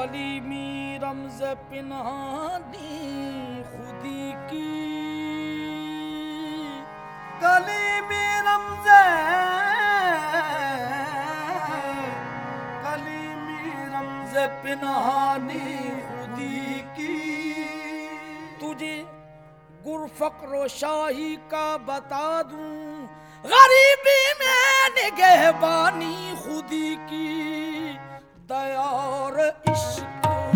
कलीमी रमज पिनहानी खुदी की, कलीमी रमज पिनहानी खुदी की। तुझे गुरफक्र शाही का बता दूं, गरीबी में निगहबानी खुदी की। दया और इश्क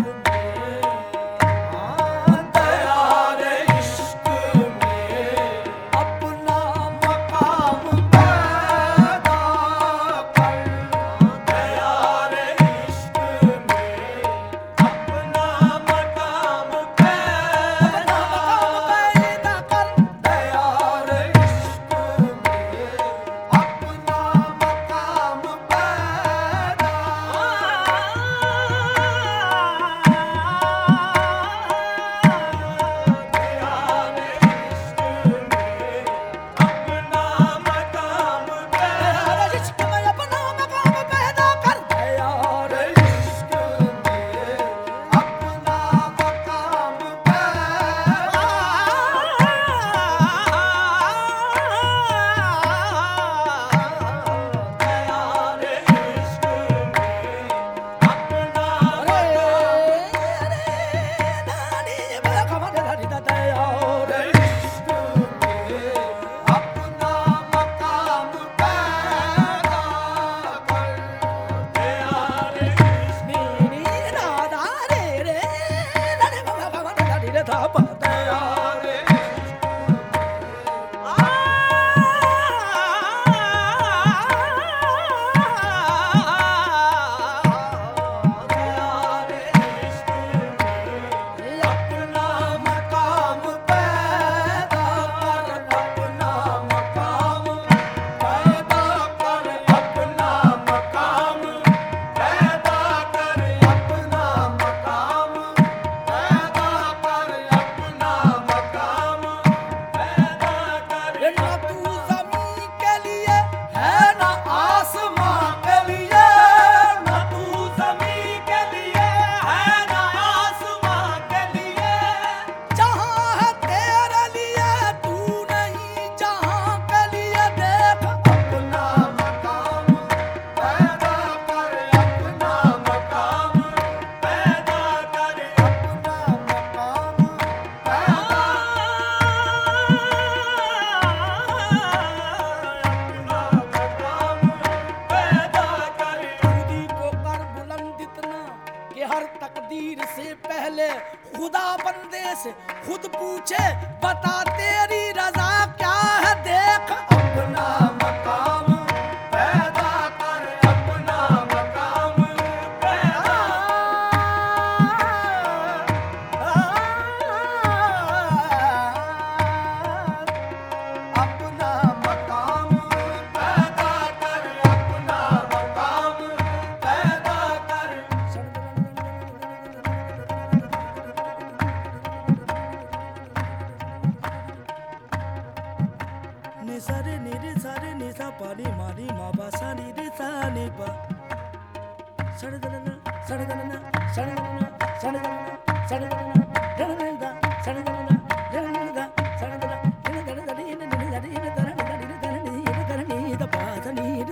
खुदा बंदे से खुद पूछे, बता तेरी रजा क्या है, देख अपना मकाम पैदा कर, अपना मकाम पैदा अपना मकाम पैदा कर, अपना मकाम पैदा कर। निसारे निरे सारे निसा पानी मारी माबा सानी रे सानी पा सड़दना सड़दना सड़दना सड़दना सड़दना रनदा सड़दना रनदा सड़दना रनदा रनदा दा पासनी दा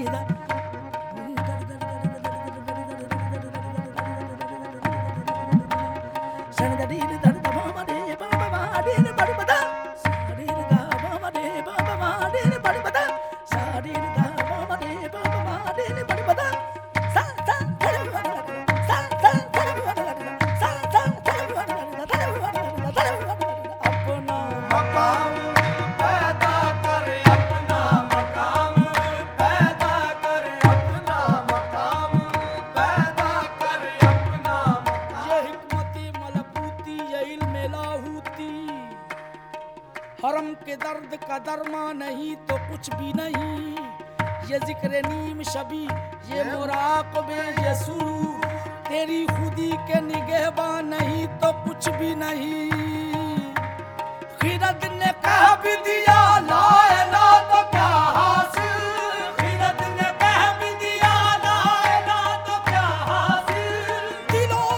हरम के दर्द का दरमा नहीं तो कुछ भी नहीं, ये जिक्र नीम शबी ये मुराक़बे ये सुरूर, तेरी खुदी के निगहबान नहीं तो कुछ भी नहीं। खिरद ने कह भी दिया ला इलाहा तो क्या हासिल, खिरद ने कह भी दिया ला इलाहा तो क्या हासिल, दिलो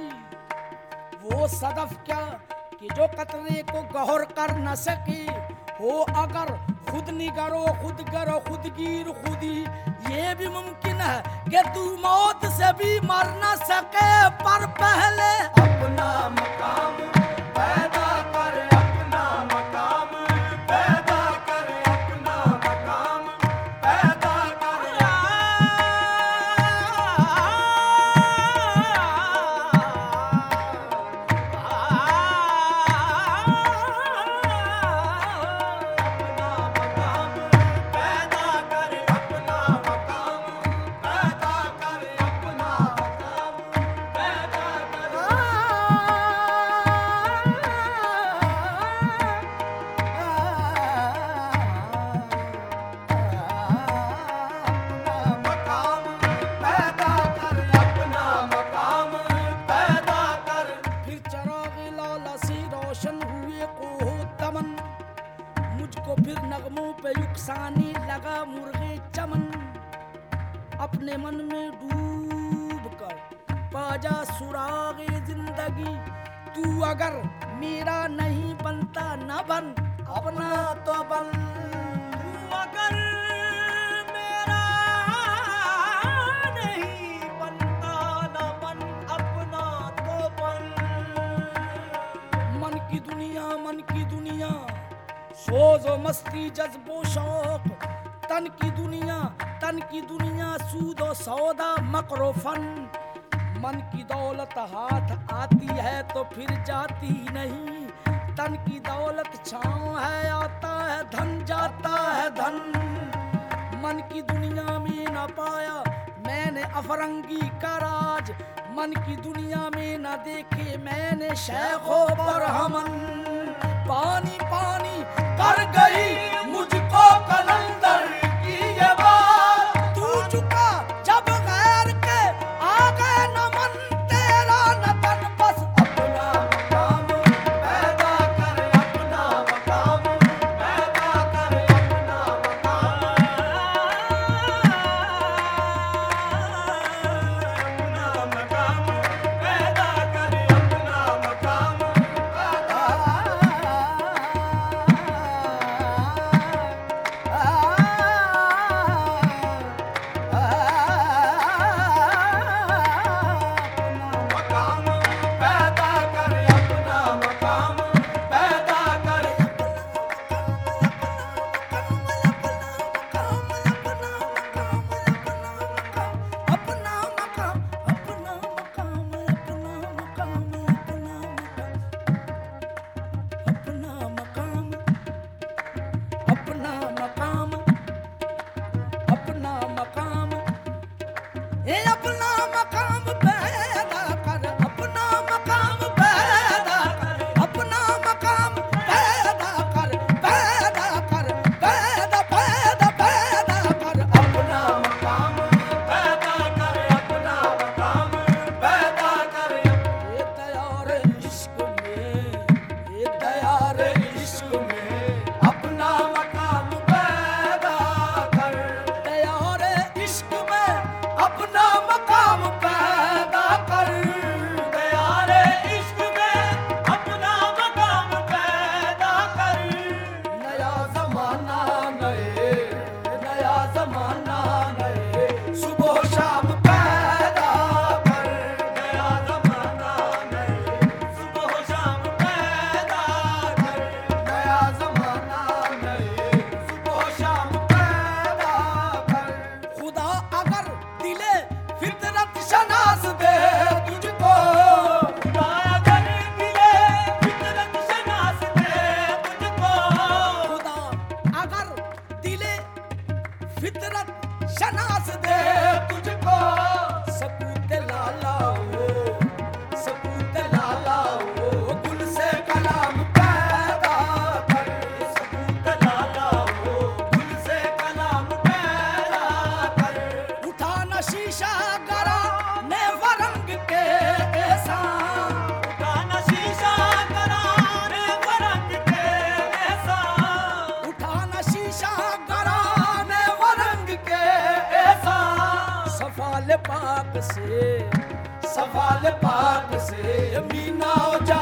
वो सदफ क्या कि जो कतरे को गौर कर न सके, हो अगर खुद निगरो खुद गरो खुद गिर खुदी, ये भी मुमकिन है कि तू मौत से भी मर न सके, पर पहले अपना मकाम पैदा कर, अपना मकाम पैदा कर, अपना मकाम पैदा कर। अपना मकाम पैदा कर, अपना मकाम पैदा कर, अपना मकाम पैदा कर। अपना मकाम पैदा कर, अपना मकाम पैदा कर। फिर चराग लाला से रोशन हुए कोहो दमन, मुझको फिर नगमों पे युक्सानी लगा मुर्गे चमन। अपने मन में डूब कर पाजा सुरागे जिंदगी, तू अगर मेरा नहीं बनता न बन, अपना तो बन। तू अगर मेरा नहीं बनता न बन, अपना तो बन। मन की दुनिया, सोजो मस्ती जज्बो शौक, तन की दुनिया सूदो सौदा मकरो फन। मन की दौलत हाथ आती है तो फिर जाती नहीं, तन की दौलत छाँव है आता है धन जाता है धन। मन की दुनिया में न पाया मैंने अफरंगी का राज, मन की दुनिया में न देखे मैंने शेखो बरहमन। पानी पानी कर गई मुझको कलंदर की ये बात, तू चुका जब गैर के आ गए न मन तेरा न तन, बस अपना मकाम पैदा कर, अपना मकाम पैदा कर, अपना मकाम। अपना मकाम पैदा कर, अपना मकाम पैदा कर। मीना